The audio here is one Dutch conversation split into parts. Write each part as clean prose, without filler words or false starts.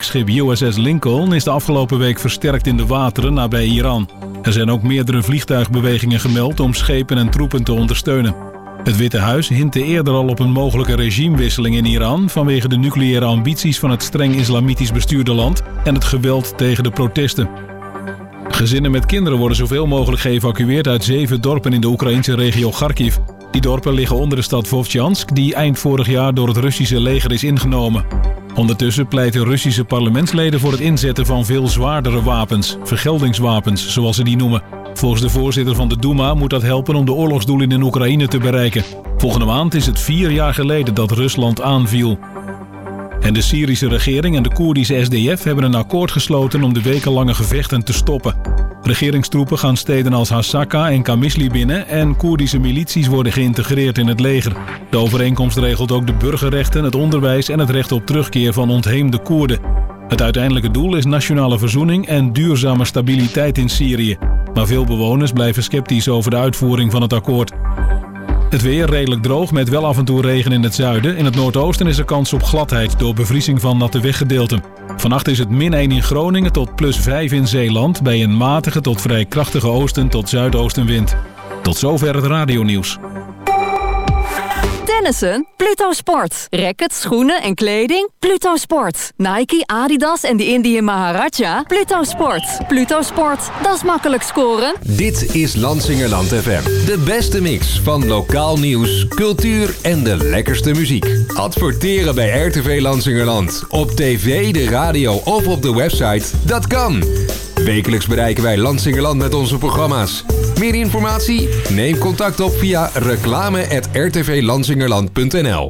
oorlogsschip USS Lincoln is de afgelopen week versterkt in de wateren nabij Iran. Er zijn ook meerdere vliegtuigbewegingen gemeld om schepen en troepen te ondersteunen. Het Witte Huis hintte eerder al op een mogelijke regimewisseling in Iran vanwege de nucleaire ambities van het streng islamitisch bestuurde land en het geweld tegen de protesten. Gezinnen met kinderen worden zoveel mogelijk geëvacueerd uit 7 dorpen in de Oekraïnse regio Kharkiv. Die dorpen liggen onder de stad Vovchansk, die eind vorig jaar door het Russische leger is ingenomen. Ondertussen pleiten Russische parlementsleden voor het inzetten van veel zwaardere wapens, vergeldingswapens zoals ze die noemen. Volgens de voorzitter van de Duma moet dat helpen om de oorlogsdoelen in Oekraïne te bereiken. Volgende maand is het 4 jaar geleden dat Rusland aanviel. En de Syrische regering en de Koerdische SDF hebben een akkoord gesloten om de wekenlange gevechten te stoppen. Regeringstroepen gaan steden als Hasaka en Qamishli binnen en Koerdische milities worden geïntegreerd in het leger. De overeenkomst regelt ook de burgerrechten, het onderwijs en het recht op terugkeer van ontheemde Koerden. Het uiteindelijke doel is nationale verzoening en duurzame stabiliteit in Syrië. Maar veel bewoners blijven sceptisch over de uitvoering van het akkoord. Het weer redelijk droog met wel af en toe regen in het zuiden. In het noordoosten is er kans op gladheid door bevriezing van natte weggedeelten. Vannacht is het -1 in Groningen tot +5 in Zeeland bij een matige tot vrij krachtige oosten tot zuidoostenwind. Tot zover het radionieuws. Tennissen? Pluto Sport. Rackets, schoenen en kleding? Pluto Sport. Nike, Adidas en de Indian Maharaja? Pluto Sport. Pluto Sport, dat is makkelijk scoren. Dit is Lansingerland FM. De beste mix van lokaal nieuws, cultuur en de lekkerste muziek. Adverteren bij RTV Lansingerland. Op tv, de radio of op de website? Dat kan. Wekelijks bereiken wij Lansingerland met onze programma's. Meer informatie? Neem contact op via reclame@rtvlansingerland.nl.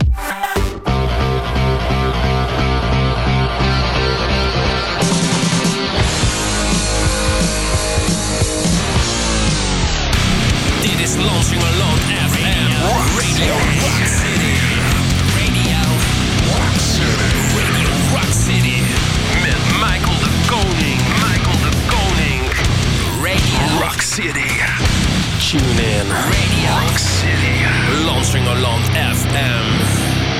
Dit is Lansingerland FM. Radio Rock City. Radio Rock City. Radio Rock City. Met Michael de Koning. Radio Rock City. Tune in. Radio Rock City. Lansingerland FM.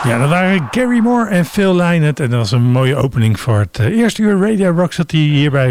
Ja, dat waren Gary Moore en Phil Lynott. En dat was een mooie opening voor het eerste uur Radio Rock. Zat hij hier bij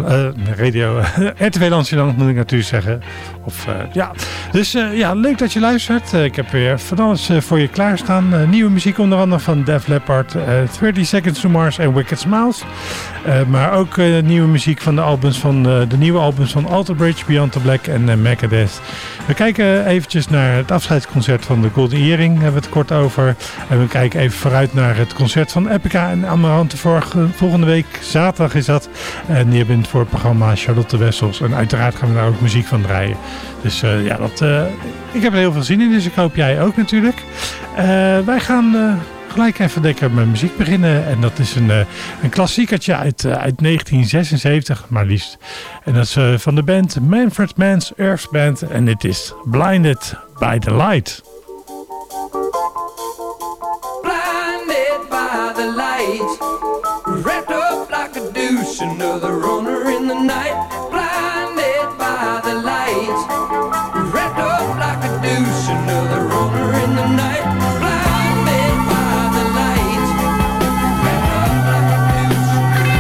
RTV Landsjeland, moet ik natuurlijk zeggen. Dus leuk dat je luistert. Ik heb weer van alles voor je klaarstaan. Nieuwe muziek onder andere van Def Leppard, 30 Seconds to Mars en Wicked Smiles. Maar ook nieuwe muziek van de nieuwe albums van Alter Bridge, Beyond the Black en Megadeth. We kijken eventjes naar het afscheidsconcert van de Golden Earring. Daar hebben we het kort over. En we kijken even vooruit naar het concert van Epica en Amarante volgende week. Zaterdag is dat. En die hebben in het voorprogramma Charlotte Wessels. En uiteraard gaan we daar ook muziek van draaien. Dus ik heb er heel veel zin in. Dus ik hoop jij ook natuurlijk. Wij gaan gelijk even lekker met muziek beginnen. En dat is een klassiekertje uit 1976, maar liefst. En dat is van de band Manfred Mann's Earth Band. En dit is Blinded by the Light. Blinded by the light, wrapped up like a douche, another runner in the night. Blinded by the light, wrapped up like a douche, another runner in the night. Blinded by the light, wrapped up like a douche.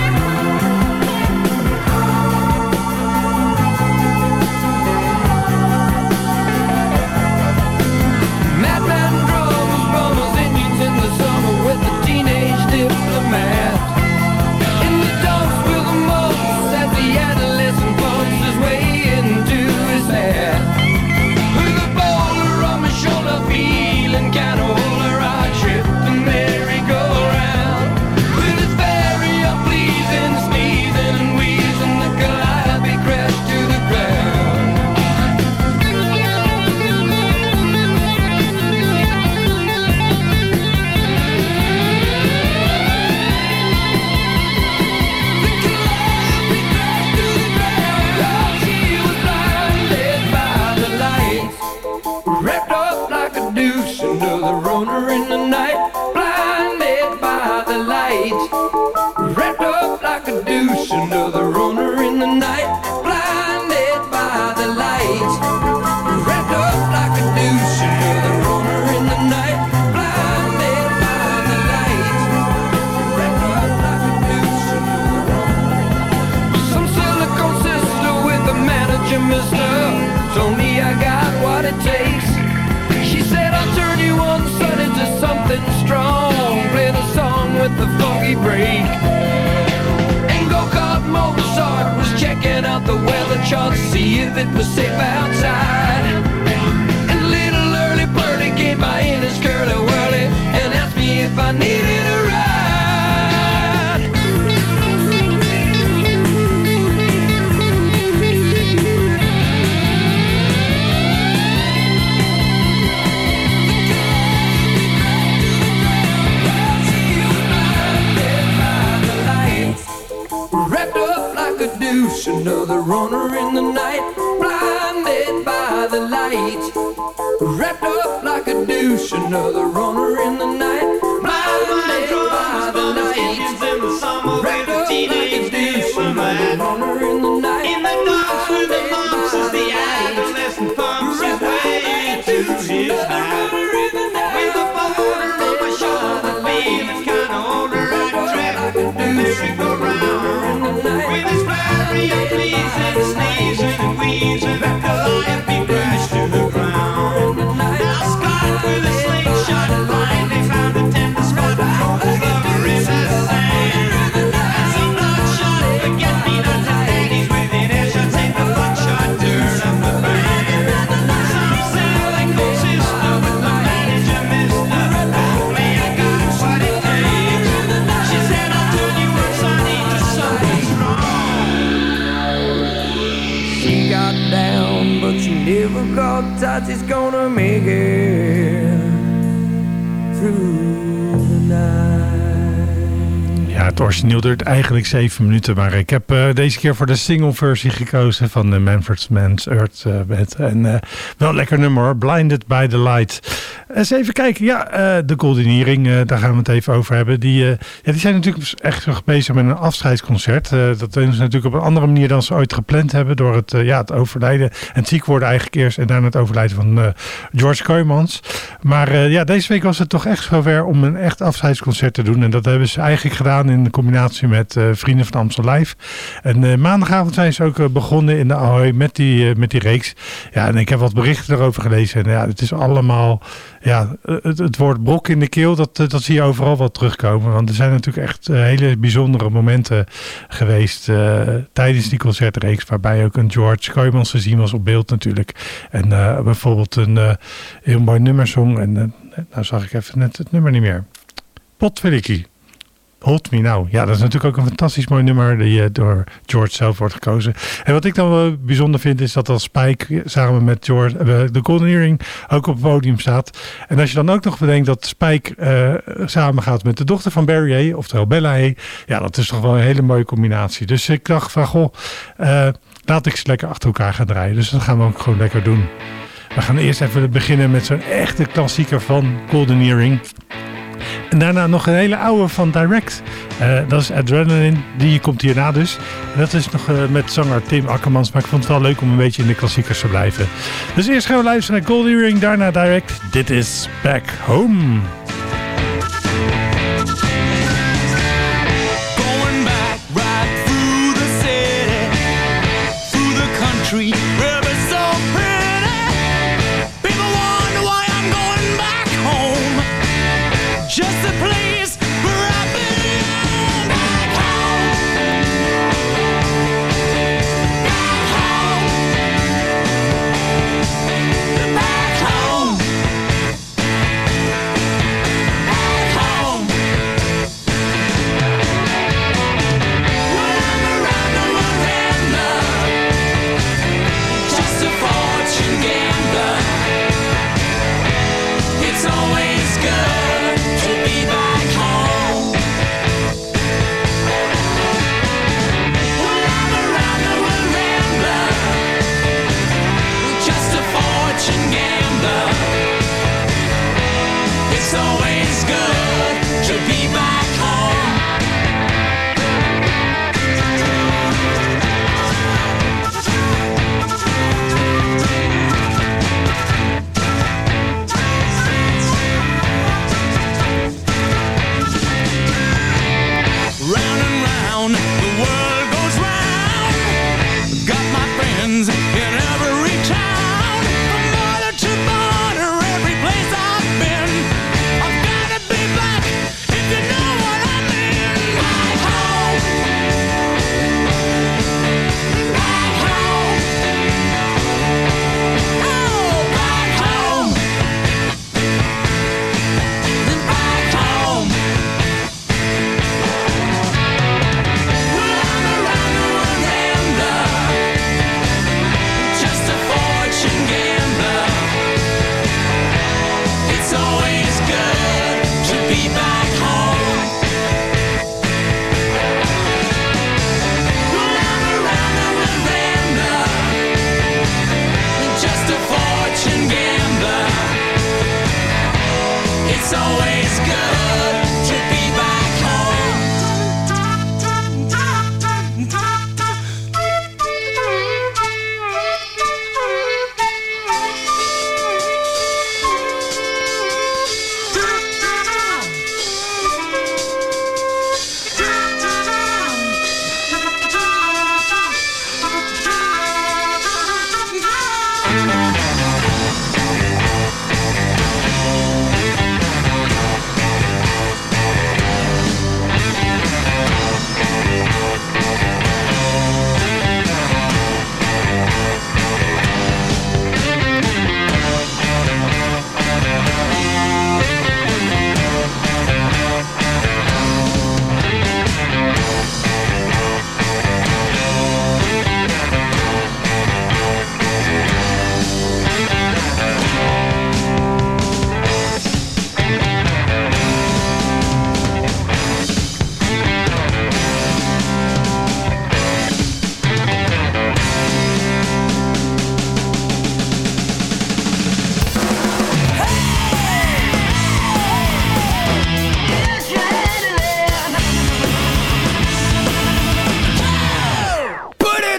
Madman drums, bummers, Indians in the summer with the teenage diplomat. In the dumps with the most as the adolescent bumps his way into his hat. With a boulder on my shoulder, feeling kinda older, I tripped and merry-go-round. With his very unpleasing sneezing and wheezing, the calliope crashed to the ground. She was blinded by the light, wrapped up like a douche, another runner in the night. Blinded by the light, wrapped up like a douche, another runner in the night. Blinded by the light, wrapped up like a douche, another runner in the night. Blinded by the light, wrapped up like a douche, another runner. Some silicone sister with a manager mister told me I got what it takes. She said I'll turn you on son into something strong, play the song with the funky break. And go-kart Mozart was checking out the weather chart to see if it was safe outside. And little early birdie came by in his curly-whirly and asked me if I needed a ride. Wrapped up like a douche, another runner in the night. Blinded by the light, wrapped up like a douche, another runner in the night. Blinded by the light, wrapped up like a douche, another runner in the night. In the dark with the lumps as the adolescent pumps his way to his night. With a boulder on my shoulder, feeling kinda older, I trapped and merry-go-round. With his very unpleasing sneezing and wheezing, the calliope crashed to the ground. Now Scott with a slingshot finally found a tender spot for his lover in the sand. And some bloodshot forget-me-not ladies within earshot take the buckshot turn of the band. Some silicone sister with the manager mister told me I got what it takes. She said I'll turn you on Sonny to something strong. She got down, but she never got touch. She's gonna make it through the night. Ja, het origineel duurt eigenlijk 7 minuten. Maar ik heb deze keer voor de single versie gekozen van de Manfred Mann's Earth Band. En wel een lekker nummer hoor. Blinded by the Light. Eens even kijken. Ja, de Golden Earring, daar gaan we het even over hebben. Die zijn natuurlijk echt bezig met een afscheidsconcert. Dat doen ze natuurlijk op een andere manier dan ze ooit gepland hebben. Door het overlijden en het ziek worden eigenlijk eerst. En daarna het overlijden van George Kooijmans. Maar deze week was het toch echt zover om een echt afscheidsconcert te doen. En dat hebben ze eigenlijk gedaan in combinatie met Vrienden van Amstel Live. En maandagavond zijn ze ook begonnen in de Ahoy met die reeks. Ja, en ik heb wat berichten erover gelezen. En ja, het is allemaal... Ja, het woord brok in de keel, dat zie je overal wel terugkomen. Want er zijn natuurlijk echt hele bijzondere momenten geweest tijdens die concertreeks. Waarbij ook een George Kooijmans te zien was op beeld natuurlijk. En bijvoorbeeld een heel mooi nummersong. En nou zag ik even net het nummer niet meer. Potverlikkie. Hold Me Now. Ja, dat is natuurlijk ook een fantastisch mooi nummer die door George zelf wordt gekozen. En wat ik dan wel bijzonder vind is dat als Spike samen met George, de Golden Earring ook op het podium staat. En als je dan ook nog bedenkt dat Spike samen gaat met de dochter van Barry Hay, oftewel Bella Hay. Ja, dat is toch wel een hele mooie combinatie. Dus ik dacht van goh, laat ik ze lekker achter elkaar gaan draaien. Dus dat gaan we ook gewoon lekker doen. We gaan eerst even beginnen met zo'n echte klassieker van Golden Earring. En daarna nog een hele oude van Direct. Dat is Adrenaline. Die komt hierna dus. En dat is nog met zanger Tim Akkermans. Maar ik vond het wel leuk om een beetje in de klassiekers te blijven. Dus eerst gaan we luisteren naar Golden Earring. Daarna Direct. Dit is Back Home. Going back right through the city, through the country. Just a place where I belong. Back home. Back home. Back home.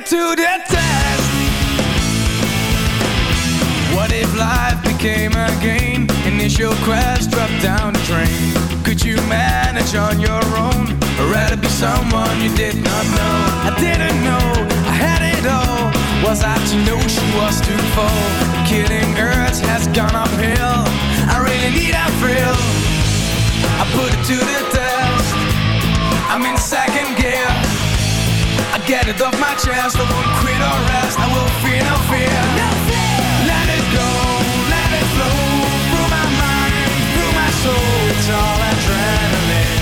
to the test. What if life became a game? Initial crash, drop down the drain. Could you manage on your own? Or rather be someone you did not know? I didn't know, I had it all. Was I to know she was to fall? Killing urge has gone uphill. I really need a thrill. I put it to the test. I'm in second gear. I get it off my chest. I won't quit or rest. I will fear no fear. Let it go, let it flow. Through my mind, through my soul. It's all adrenaline.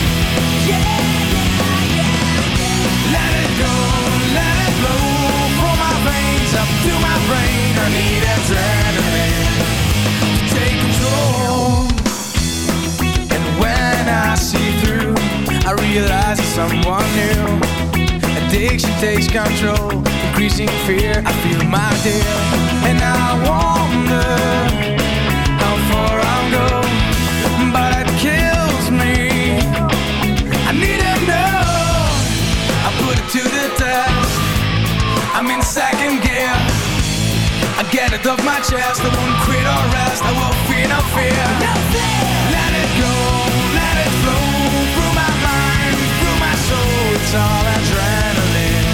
Let it go, let it flow. From my veins up to my brain. I need adrenaline to take control. And when I see through, I realize it's someone new. Addiction takes control, increasing fear, I feel my dear. And I wonder how far I'll go, but it kills me. I need to know, I put it to the test. I'm in second gear, I get it off my chest. I won't quit or rest, I won't fear no fear. Let it go, let it flow. Through my mind, through my soul. It's all adrenaline.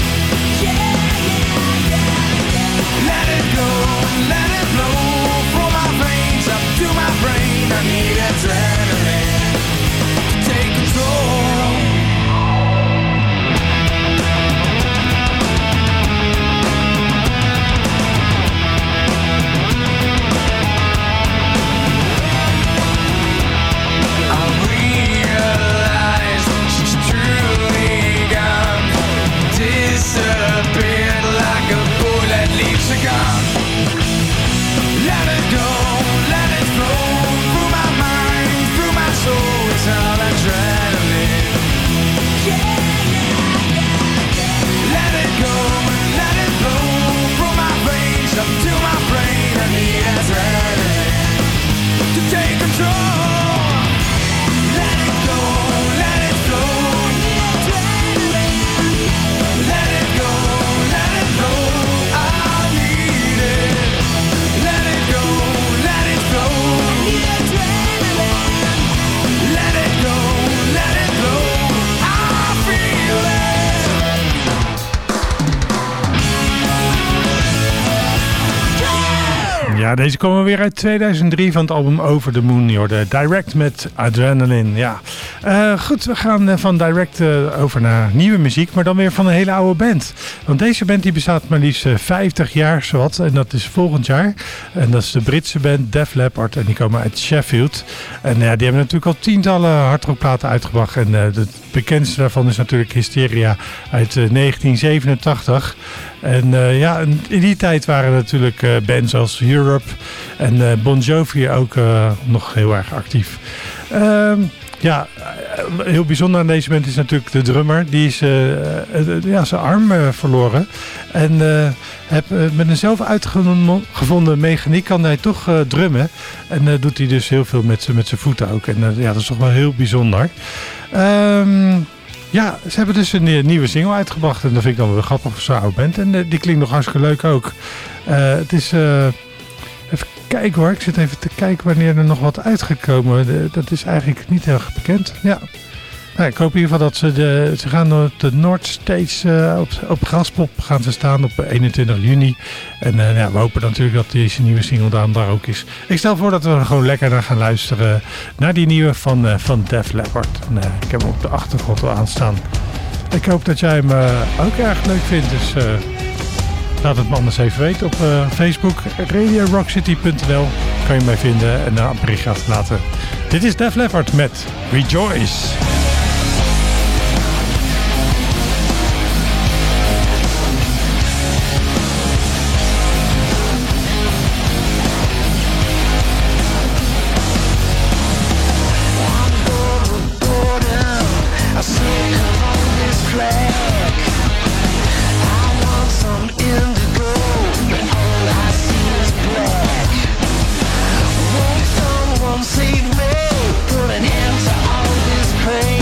Let it go, let it flow. From my veins up to my brain. I need adrenaline to take control. I realize she's truly gone, disappeared like a bullet leaves a gun. Let it go, let it flow. Through my mind, through my soul. It's all adrenaline. Let it go, let it flow. From my veins up to my brain. I need adrenaline to take control. Let it go, let it flow. Let it go, let it flow. I need it. Let it go, let it flow. Let it go, let it flow. I feel it. Ja, deze komen weer uit 2003 van het album Over the Moon. Je hoorde Direct met Adrenaline. Ja. Goed, we gaan van Direct over naar nieuwe muziek, maar dan weer van een hele oude band. Want deze band die bestaat maar liefst 50 jaar zowat, en dat is volgend jaar. En dat is de Britse band Def Leppard en die komen uit Sheffield. En ja, die hebben natuurlijk al tientallen hardrockplaten uitgebracht. En het bekendste daarvan is natuurlijk Hysteria uit 1987. En ja, in die tijd waren natuurlijk bands als Europe en Bon Jovi ook nog heel erg actief. Ja, heel bijzonder aan deze band is natuurlijk de drummer. Die is zijn arm verloren. En met een zelf uitgevonden mechaniek kan hij toch drummen. En doet hij dus heel veel met zijn voeten ook. En ja, dat is toch wel heel bijzonder. Ja, ze hebben dus een nieuwe single uitgebracht. En dat vind ik dan wel grappig voor zo'n oude band. En die klinkt nog hartstikke leuk ook. Het is... even kijken hoor. Ik zit even te kijken wanneer er nog wat uitgekomen. Dat is eigenlijk niet heel erg bekend. Ja. Nou, ik hoop in ieder geval dat ze gaan op de North Stage op Graspop gaan ze staan op 21 juni. En ja, we hopen natuurlijk dat deze nieuwe single daar ook is. Ik stel voor dat we er gewoon lekker naar gaan luisteren. Naar die nieuwe van Def Leppard. Ik heb hem op de achtergrond al aanstaan. Ik hoop dat jij hem ook erg leuk vindt. Dus laat het me anders even weten op Facebook. RadioRockCity.nl kan je mij vinden en een bericht achterlaten. Dit is Def Leppard met Rejoice. Save me, put an end to all this pain.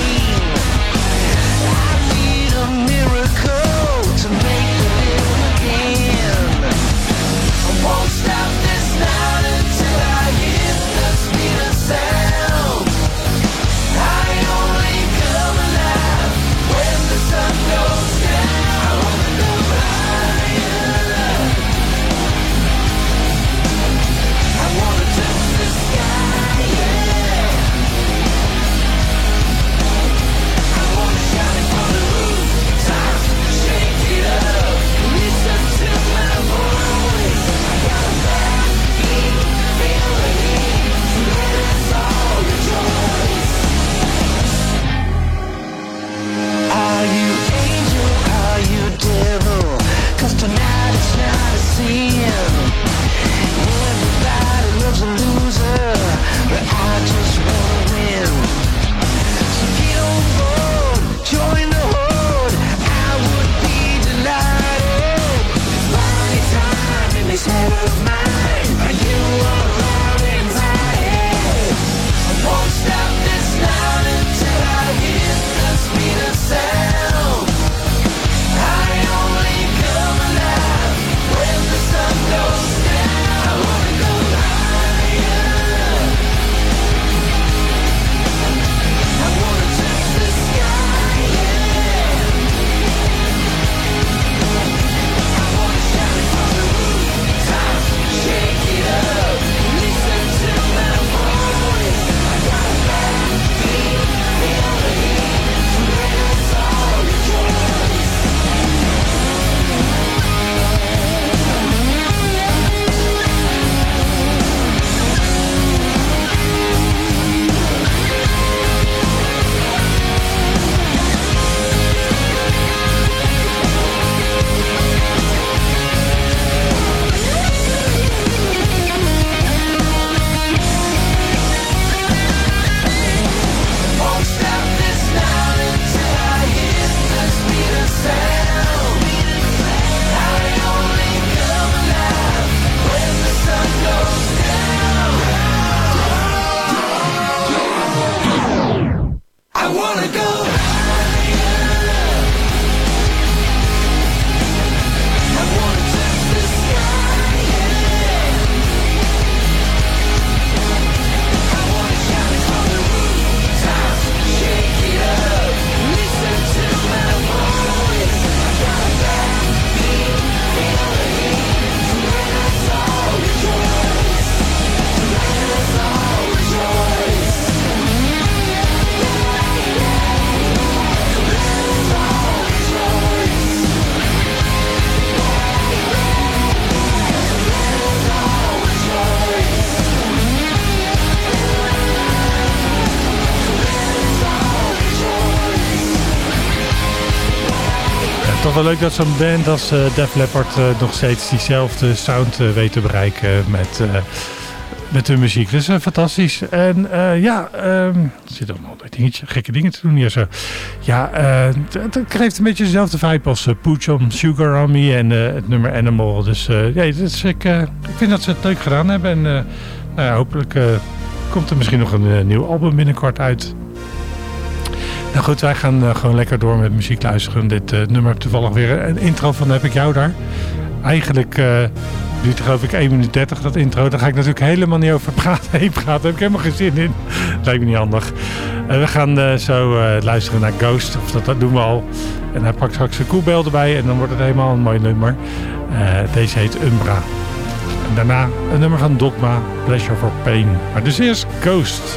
Toch wel leuk dat zo'n band als Def Leppard nog steeds diezelfde sound weet te bereiken met hun muziek. Dus fantastisch. En er zit ook nog een gekke dingen te doen hier zo. Ja, het geeft een beetje dezelfde vibe als Pooch on Sugar on Me en het nummer Animal. Dus dus ik vind dat ze het leuk gedaan hebben. En hopelijk komt er misschien nog een nieuw album binnenkort uit. Nou goed, wij gaan gewoon lekker door met muziek luisteren. Dit nummer toevallig weer een intro van Heb ik jou daar. Eigenlijk duurt geloof ik 1 minuut 30 dat intro. Daar ga ik natuurlijk helemaal niet over praten. Daar heb ik helemaal geen zin in. Lijkt me niet handig. We gaan zo luisteren naar Ghost. Of dat doen we al. En hij pakt straks een koelbel erbij. En dan wordt het helemaal een mooi nummer. Deze heet Umbra. En daarna een nummer van Dogma. Pleasure for Pain. Maar dus eerst Ghost.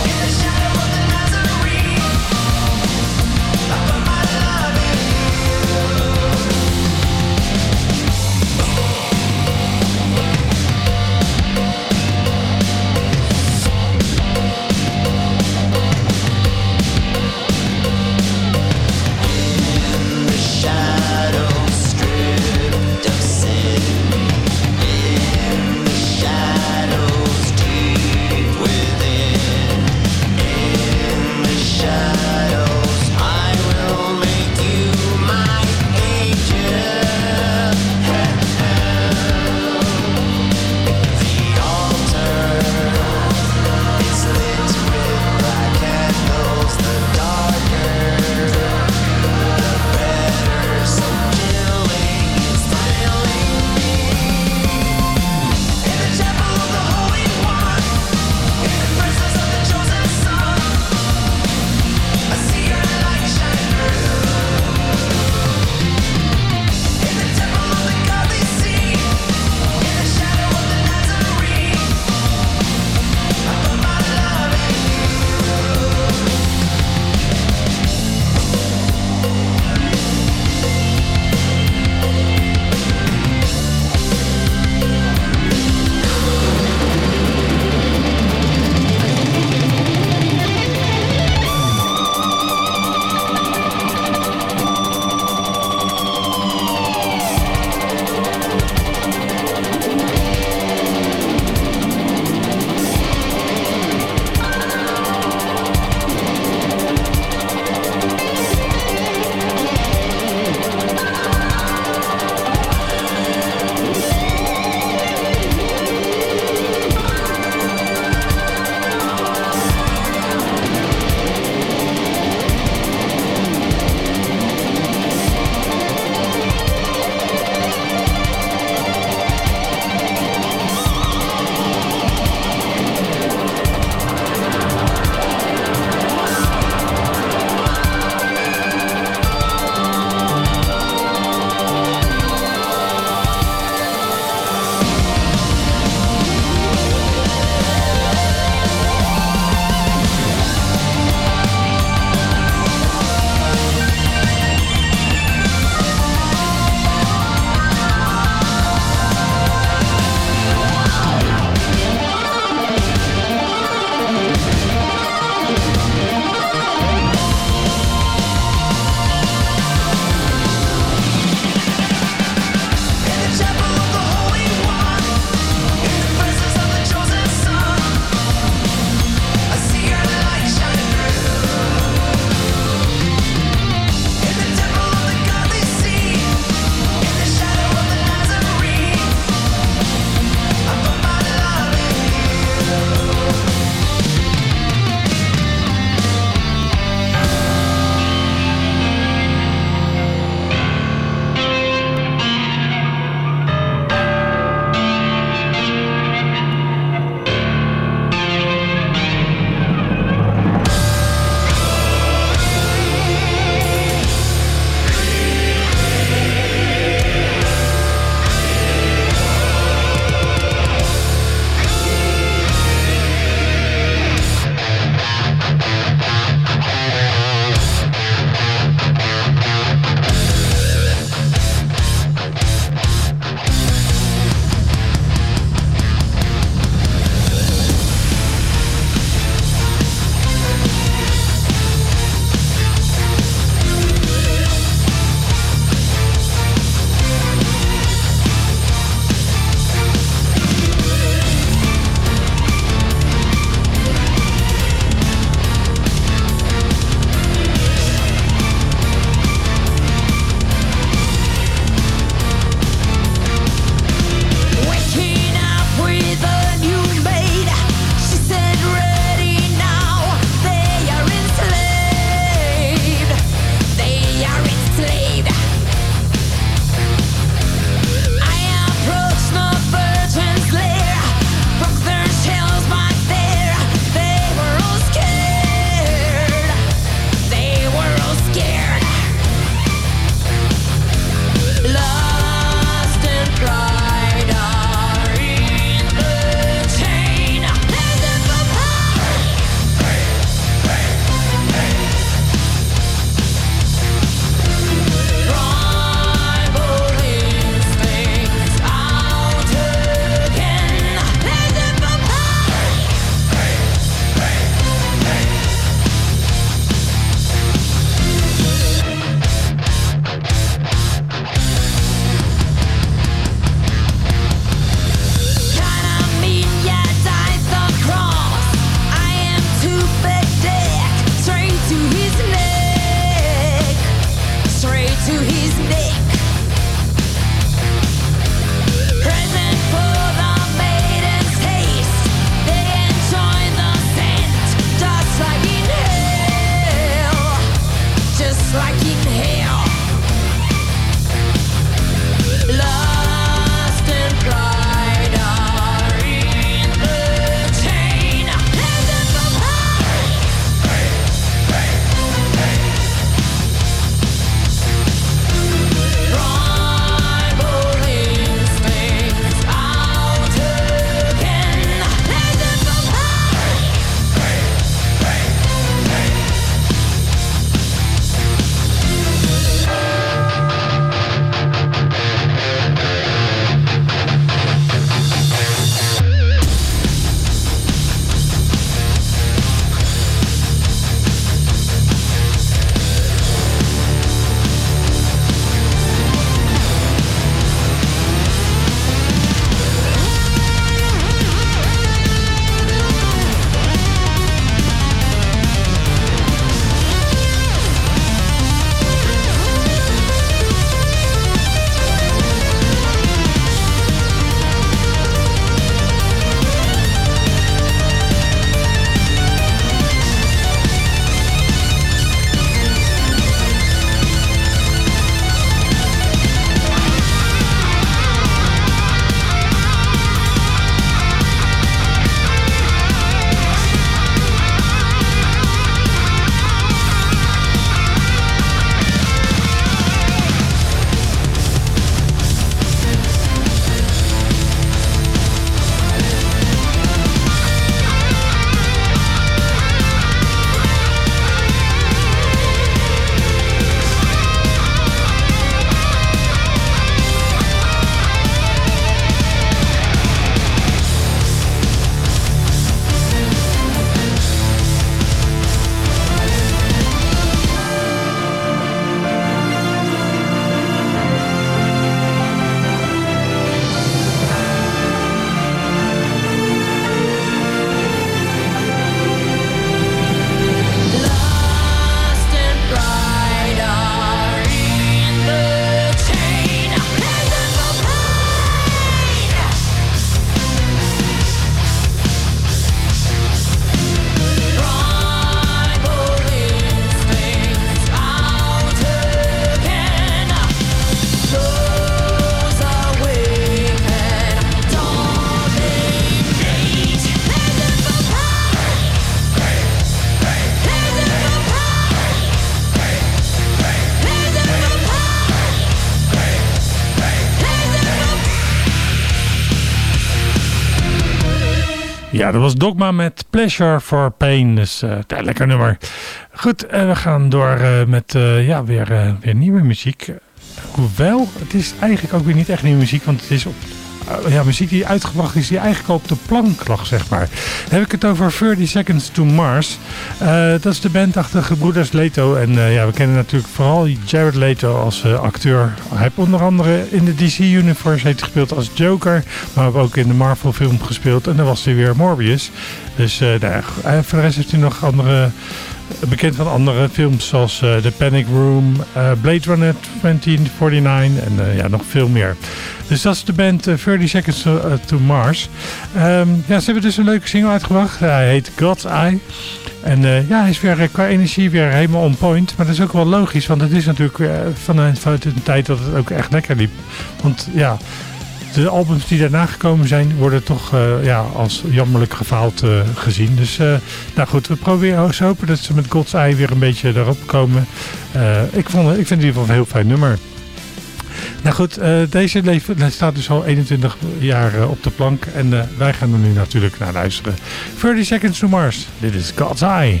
Ja, dat was Dogma met Pleasure for Pain. Dus lekker nummer. Goed, we gaan door met weer nieuwe muziek. Hoewel, het is eigenlijk ook weer niet echt nieuwe muziek, want het is muziek die uitgebracht is, die eigenlijk al op de plank lag, zeg maar. Dan heb ik het over 30 Seconds to Mars. Dat is de band achter gebroeders Leto. En we kennen natuurlijk vooral Jared Leto als acteur. Hij heeft onder andere in de DC Universe gespeeld als Joker, maar ook in de Marvel film gespeeld. En dan was hij weer Morbius. Dus voor de rest heeft hij nog bekend van andere films zoals The Panic Room, Blade Runner 2049 en nog veel meer. Dus dat is de band 30 Seconds to Mars. Ze hebben dus een leuke single uitgebracht. Hij heet God's Eye. En hij is weer qua energie weer helemaal on point. Maar dat is ook wel logisch, want het is natuurlijk vanuit een tijd dat het ook echt lekker liep. Want de albums die daarna gekomen zijn, worden toch als jammerlijk gefaald gezien. Dus goed, we proberen zo hopen dat ze met God's Eye weer een beetje erop komen. Ik vind het in ieder geval een heel fijn nummer. Nou goed, deze staat dus al 21 jaar op de plank. En wij gaan er nu natuurlijk naar luisteren. 30 Seconds to Mars, dit is God's Eye.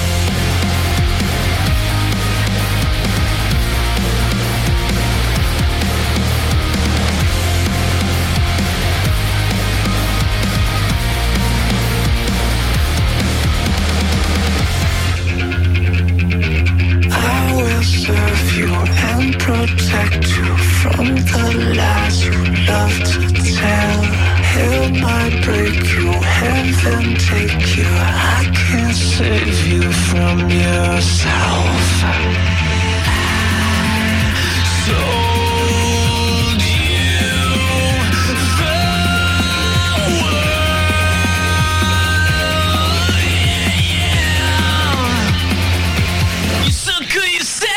Protect you from the lies you love to tell. Hell might break you, heaven take you. I can't save you from yourself. Told you the world, you suck yourself.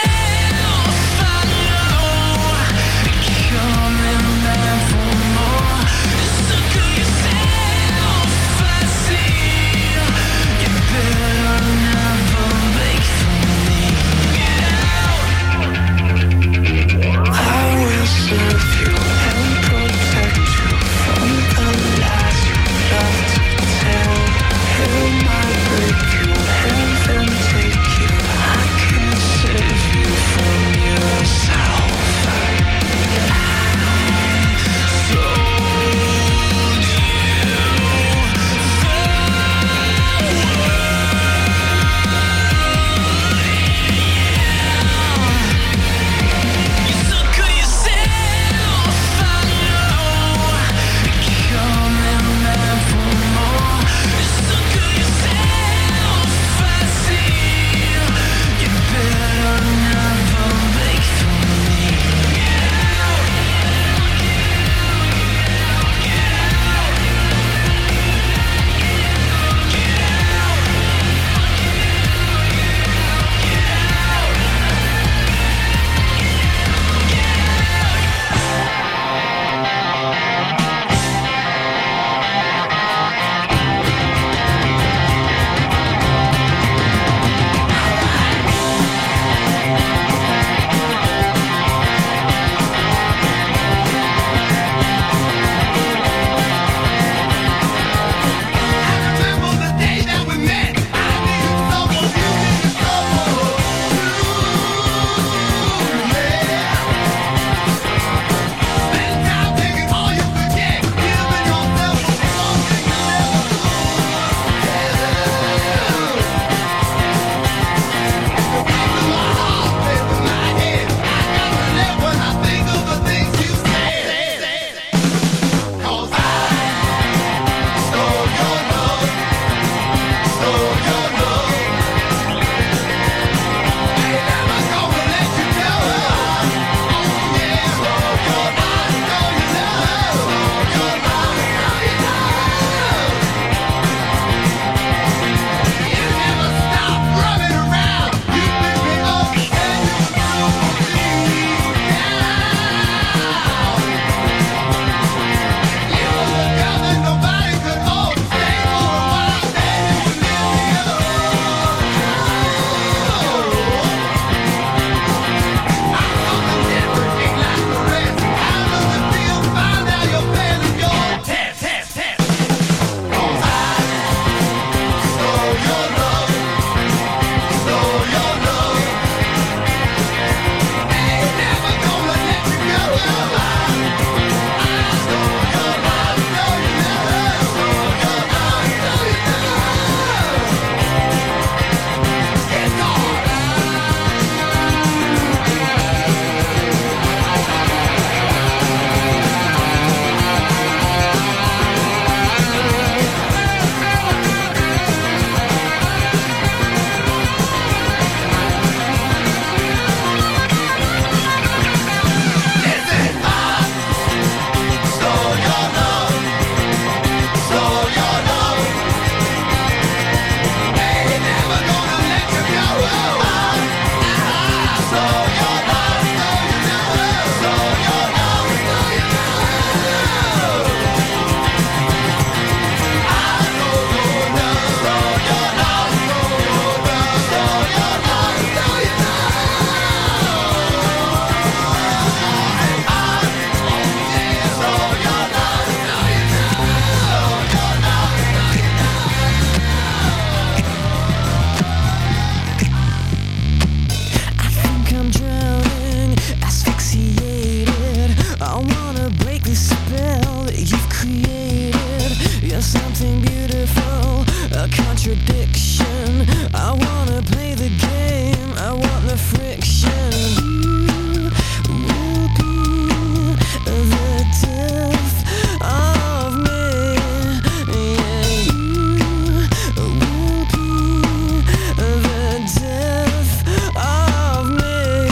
beautiful, a contradiction. I wanna play the game, I want the friction. You will be the death of me. Yeah, you will be the death of me.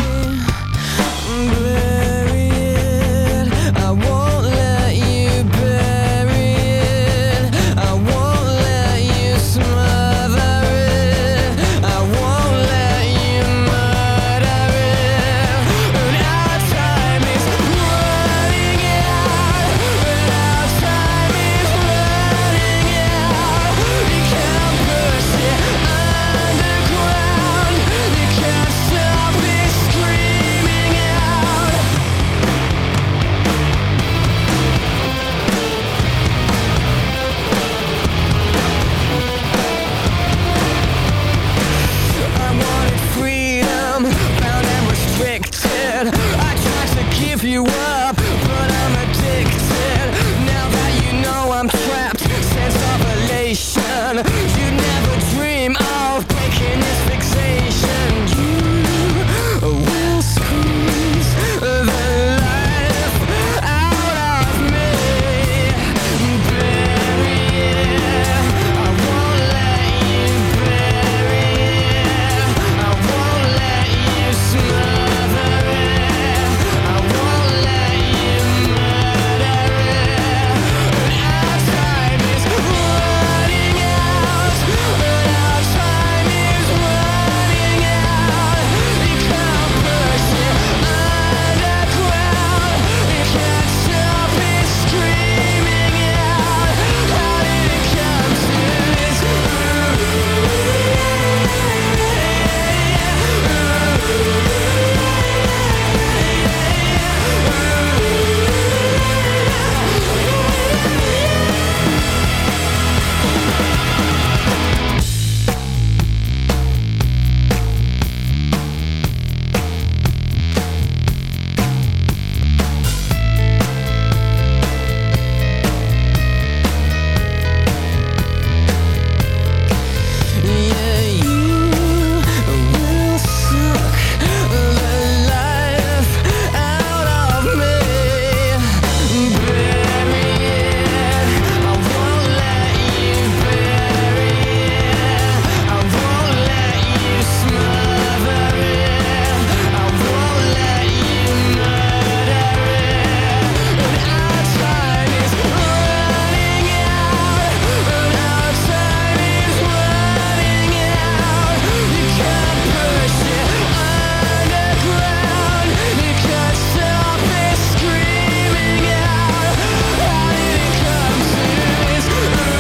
Bury it, I won't let you bury it. I won't let you smother it. I won't let you murder it. And our time is running out. And our time is running out. You can't push it underground. You can't stop it screaming out. I wanted freedom, bound and restricted. I tried to give you up, but I'm addicted. Now that you know I'm trapped, sense of elation. You never dream of breaking this fixation. You will squeeze the life out of me. Bury it, I won't let you bury it. I won't let you smother it. I won't let you murder it. And our time is running out. And our time is running out. You can't push it underground. You can't stop it screaming out. How did it come to this? Yeah, you will suck the life out of me. Bury it, I won't let you bury it. I won't let you smother it. I won't let you murder it. And our time is running out. And our time is running out. You can't push it underground. You can't stop it screaming out. How did it come to this?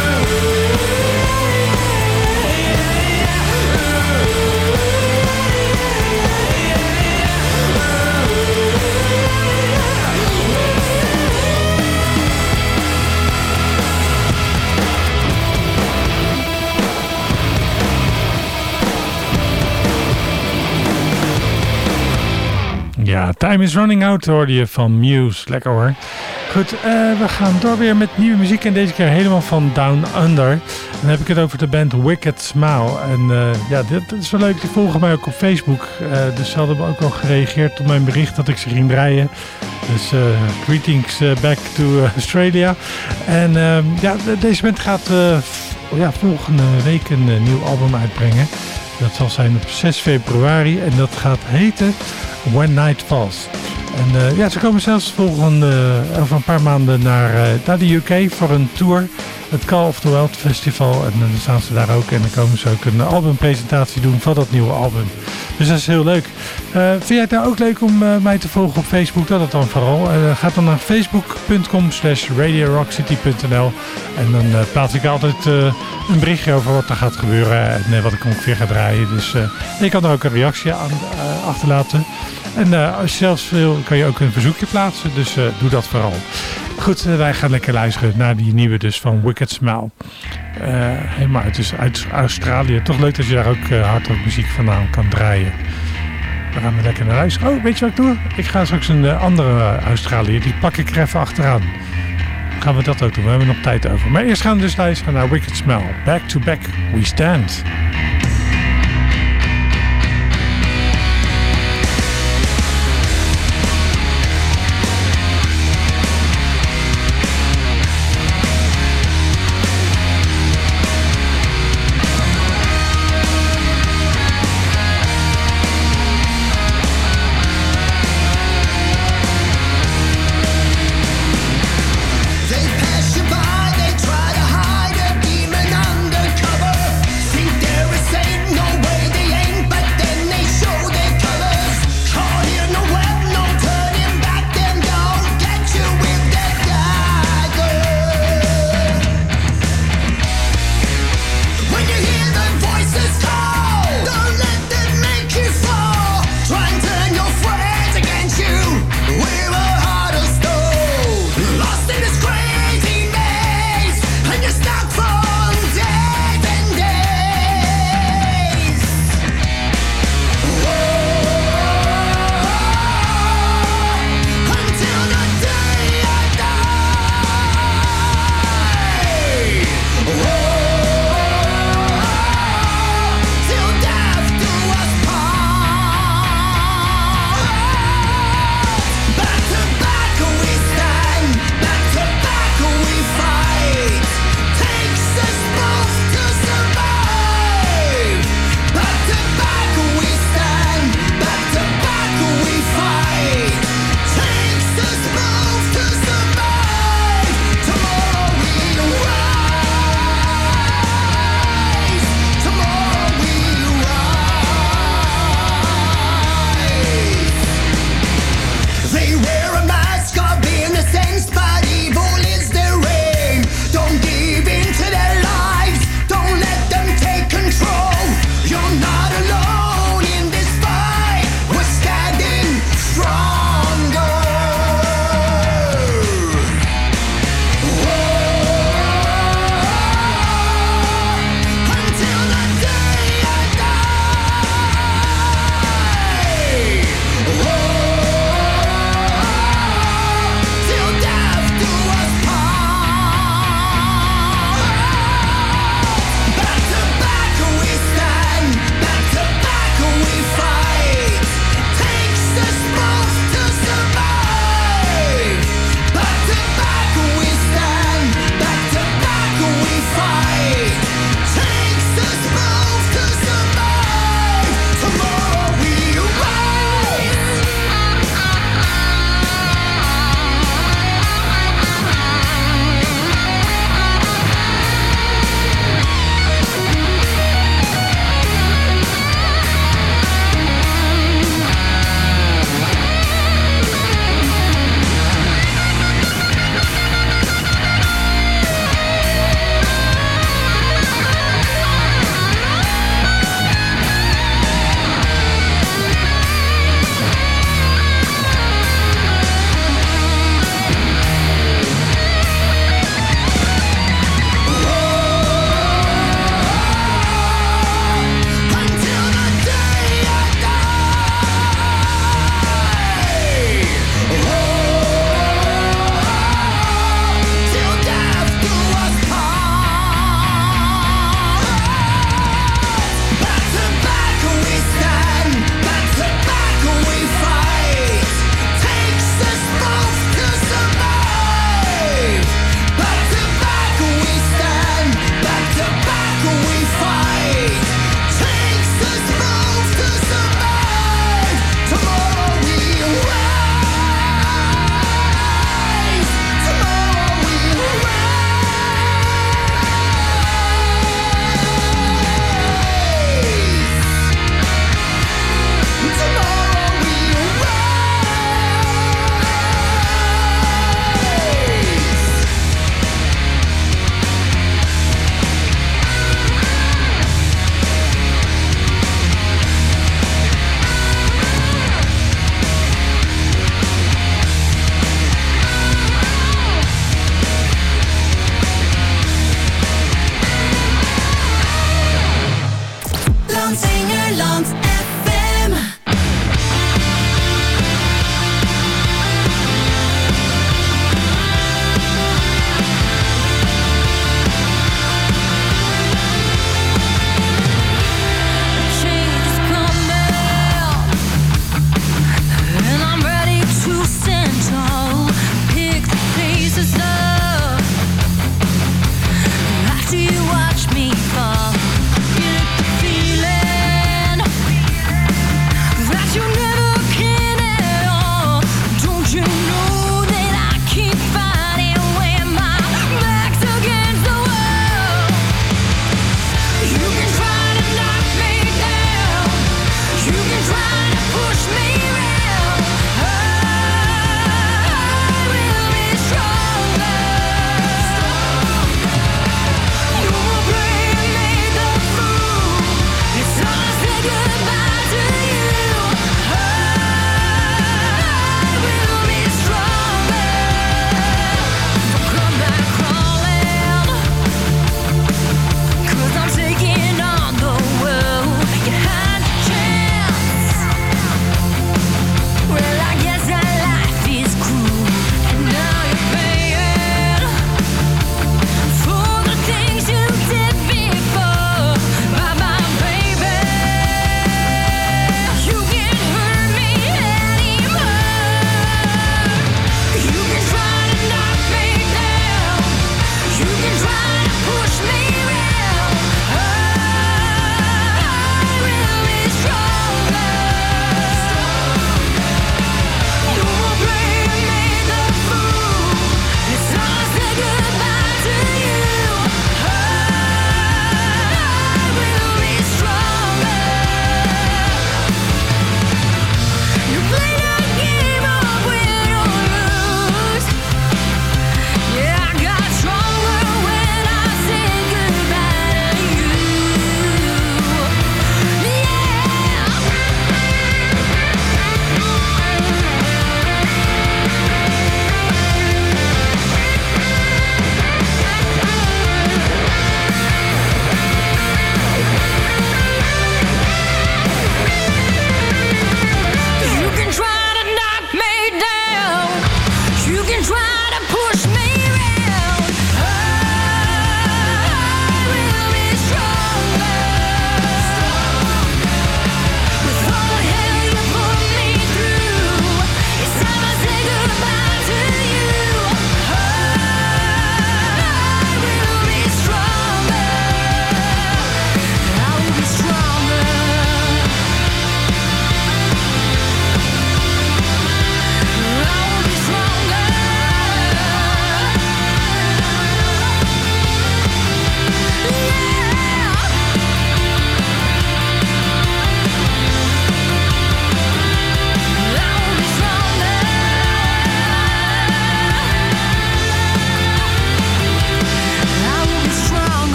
Ja, Time is Running Out hoorde je van Muse. Lekker hoor. Goed, we gaan door weer met nieuwe muziek en deze keer helemaal van Down Under. En dan heb ik het over de band Wicked Smile. En ja, dit is wel leuk. Die volgen mij ook op Facebook. Dus ze hadden ook al gereageerd op mijn bericht dat ik ze ging draaien. Dus greetings back to Australia. En ja, deze band gaat volgende week een nieuw album uitbrengen. Dat zal zijn op 6 februari en dat gaat heten When Night Falls. En ja, ze komen zelfs over een paar maanden naar de UK voor een tour. Het Call of the World Festival. En dan staan ze daar ook. En dan komen ze ook een albumpresentatie doen van dat nieuwe album. Dus dat is heel leuk. Vind jij het nou ook leuk om mij te volgen op Facebook? Dat dan vooral. Ga dan naar facebook.com/radiorockcity.nl. En dan plaats ik altijd een berichtje over wat er gaat gebeuren. En wat ik ongeveer ga draaien. Dus je kan er ook een reactie aan achterlaten. En als je zelfs wil, kan je ook een verzoekje plaatsen. Dus doe dat vooral. Goed, wij gaan lekker luisteren naar die nieuwe dus van Wicked Smile. Helemaal uit Australië. Toch leuk dat je daar ook hardrock muziek vandaan kan draaien. We gaan er lekker naar luisteren. Oh, weet je wat ik doe? Ik ga straks een andere Australiër. Die pak ik er even achteraan. gaan we dat ook doen. We hebben nog tijd over. Maar eerst gaan we dus luisteren naar Wicked Smell. Back to Back We Stand. They try to hide a demon undercover. Think there is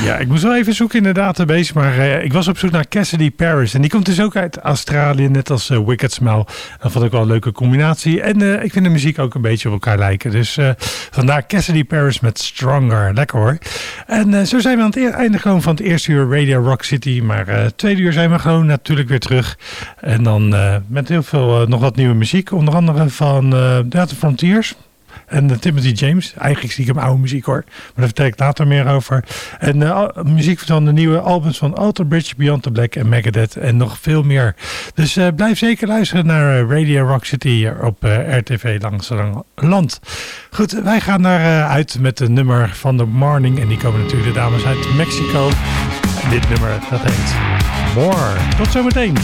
Ja, ik moest wel even zoeken in de database, maar ik was op zoek naar Cassidy Paris. En die komt dus ook uit Australië, net als Wicked Smell. Dat vond ik wel een leuke combinatie. En ik vind de muziek ook een beetje op elkaar lijken. Dus vandaar Cassidy Paris met Stronger. Lekker hoor. En zo zijn we aan het einde gewoon van het eerste uur Radio Rock City. Maar het tweede uur zijn we gewoon natuurlijk weer terug. En dan met heel veel nog wat nieuwe muziek. Onder andere van The Frontiers. En Timothy James. Eigenlijk stiekem oude muziek hoor. Maar daar vertel ik later meer over. En muziek van de nieuwe albums van Alter Bridge, Beyond the Black en Megadeth. En nog veel meer. Dus blijf zeker luisteren naar Radio Rock City hier op RTV Langs Land. Goed, wij gaan uit met een nummer van The Morning. En die komen natuurlijk de dames uit Mexico. En dit nummer, dat heet More. Tot zometeen.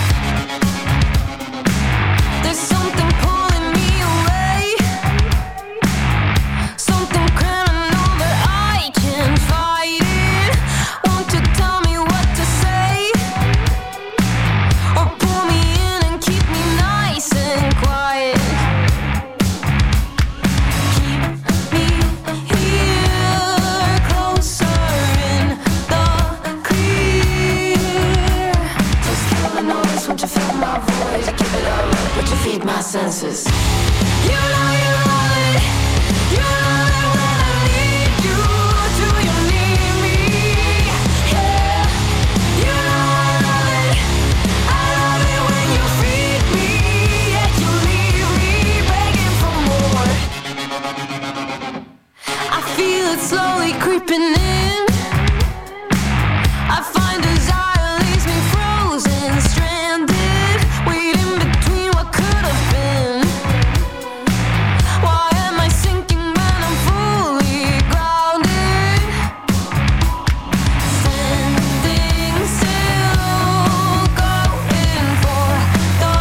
My senses. You know you love it. You love it when I need you. Do you need me? Yeah. You know I love it. I love it when you feed me. Yet you leave me begging for more. I feel it slowly creeping in. I find desire leaves me frozen, stranded, waiting between what could have been. Why am I sinking when I'm fully grounded? Standing still, going for the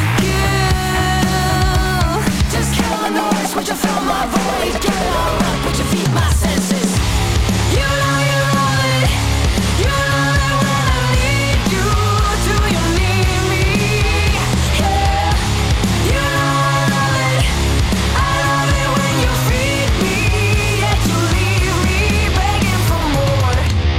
kill. Just kill the noise, would you fill my void? Get it all up, would you feed my senses? You know you love it. You love it when I need you. Do you need me? Yeah. You know I love it. I love it when you feed me. Yet you leave me begging for more.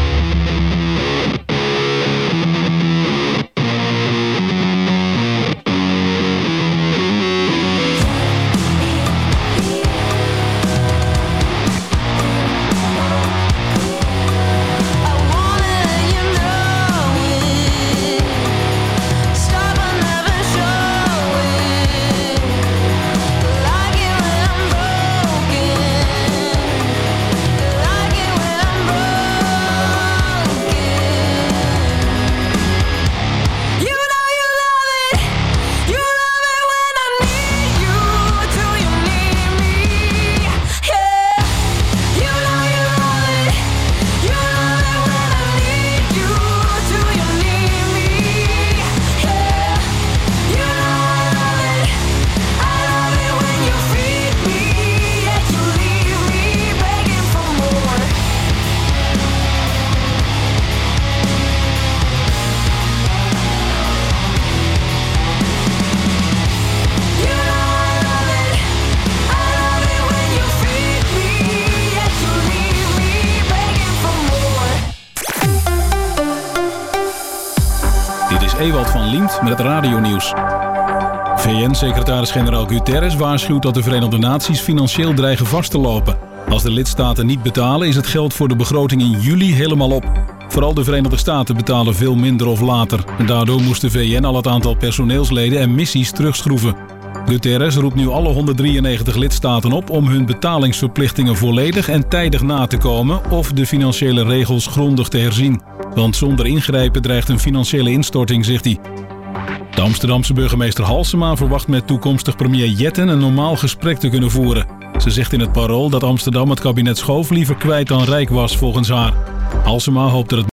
I wanna let you know it. Stop and never show it. Like it when I'm broken. Like it when I'm broken. You know you love it. You love it when I need you. Do you need me? Yeah. You know you love it. You love it when I need you. Do you need me? Yeah. You know I love it. I love it when you feed me. Yet you leave me begging for more. You know I love it. I love it when you feed me. Yet you leave me begging for more. Dit is Ewald van Liemt met het radionieuws. VN-secretaris-generaal Guterres waarschuwt dat de Verenigde Naties financieel dreigen vast te lopen. Als de lidstaten niet betalen is het geld voor de begroting in juli helemaal op. Vooral de Verenigde Staten betalen veel minder of later. En daardoor moest de VN al het aantal personeelsleden en missies terugschroeven. Guterres roept nu alle 193 lidstaten op om hun betalingsverplichtingen volledig en tijdig na te komen of de financiële regels grondig te herzien. Want zonder ingrijpen dreigt een financiële instorting, zegt hij. De Amsterdamse burgemeester Halsema verwacht met toekomstig premier Jetten een normaal gesprek te kunnen voeren. Ze zegt in het Parool dat Amsterdam het kabinet Schoof liever kwijt dan rijk was volgens haar. Halsema hoopt dat het